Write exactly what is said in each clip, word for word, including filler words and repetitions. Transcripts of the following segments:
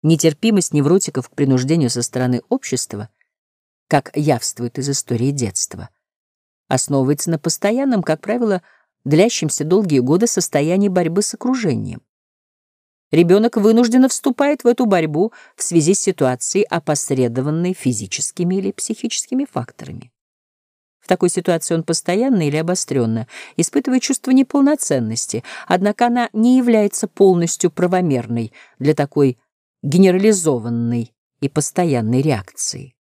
Нетерпимость невротиков к принуждению со стороны общества, как явствует из истории детства, основывается на постоянном, как правило, длящемся долгие годы состоянии борьбы с окружением. Ребенок вынужденно вступает в эту борьбу в связи с ситуацией, опосредованной физическими или психическими факторами. В такой ситуации он постоянно или обостренно испытывает чувство неполноценности, однако она не является полностью правомерной для такой генерализованной и постоянной реакции.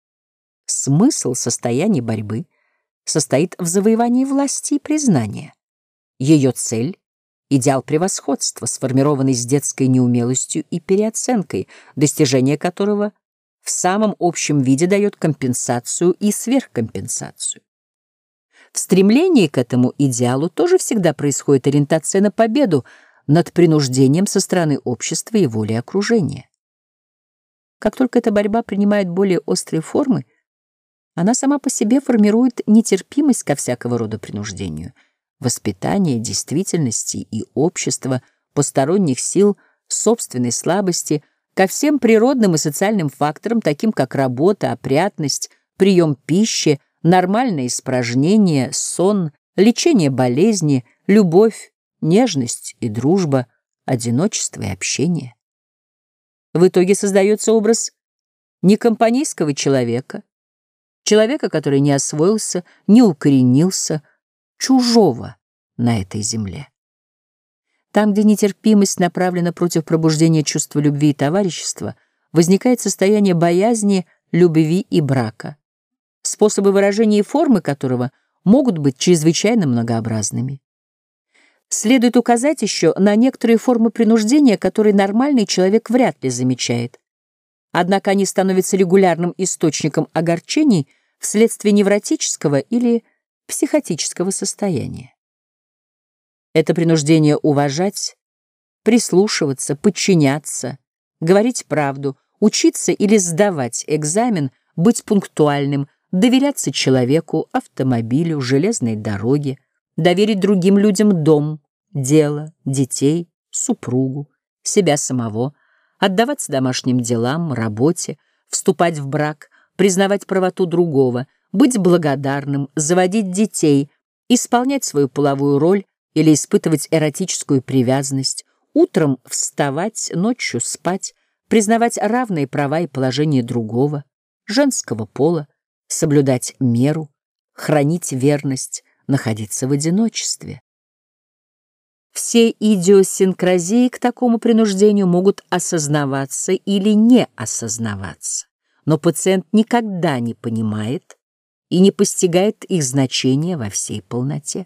Смысл состояния борьбы состоит в завоевании власти и признания. Ее цель — идеал превосходства, сформированный с детской неумелостью и переоценкой, достижение которого в самом общем виде дает компенсацию и сверхкомпенсацию. В стремлении к этому идеалу тоже всегда происходит ориентация на победу над принуждением со стороны общества и воли окружения. Как только эта борьба принимает более острые формы, она сама по себе формирует нетерпимость ко всякого рода принуждению, воспитание действительности и общества, посторонних сил, собственной слабости, ко всем природным и социальным факторам, таким как работа, опрятность, прием пищи, нормальное испражнение, сон, лечение болезни, любовь, нежность и дружба, одиночество и общение. В итоге создается образ некомпанейского человека, человека, который не освоился, не укоренился, чужого на этой земле. Там, где нетерпимость направлена против пробуждения чувства любви и товарищества, возникает состояние боязни, любви и брака, способы выражения и формы которого могут быть чрезвычайно многообразными. Следует указать еще на некоторые формы принуждения, которые нормальный человек вряд ли замечает. Однако они становятся регулярным источником огорчений вследствие невротического или психотического состояния. Это принуждение уважать, прислушиваться, подчиняться, говорить правду, учиться или сдавать экзамен, быть пунктуальным, доверяться человеку, автомобилю, железной дороге, доверить другим людям дом, дело, детей, супругу, себя самого, отдаваться домашним делам, работе, вступать в брак, признавать правоту другого, быть благодарным, заводить детей, исполнять свою половую роль или испытывать эротическую привязанность, утром вставать, ночью спать, признавать равные права и положение другого, женского пола, соблюдать меру, хранить верность, находиться в одиночестве. Все идиосинкразии к такому принуждению могут осознаваться или не осознаваться, но пациент никогда не понимает и не постигает их значения во всей полноте.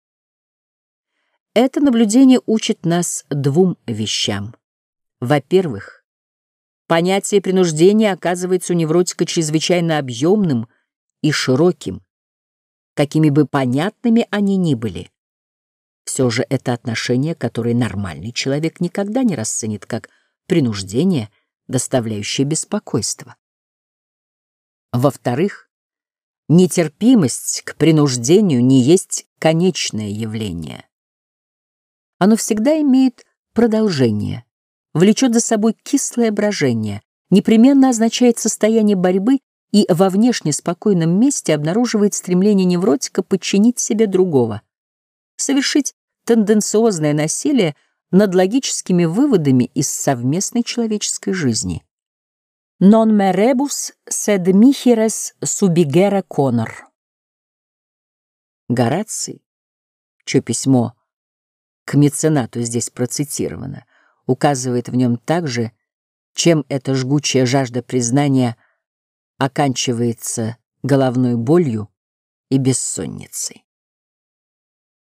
Это наблюдение учит нас двум вещам. Во-первых, понятие принуждения оказывается у невротика чрезвычайно объемным и широким, какими бы понятными они ни были. Все же это отношение, которое нормальный человек никогда не расценит как принуждение, доставляющее беспокойство. Во-вторых, нетерпимость к принуждению не есть конечное явление. Оно всегда имеет продолжение, влечет за собой кислое брожение, непременно означает состояние борьбы и во внешне спокойном месте обнаруживает стремление невротика подчинить себе другого, совершить тенденциозное насилие над логическими выводами из совместной человеческой жизни. «Non me rebus, sed mihi subigere conor». Гораций, чье письмо к меценату здесь процитировано, указывает в нем также, чем эта жгучая жажда признания оканчивается головной болью и бессонницей.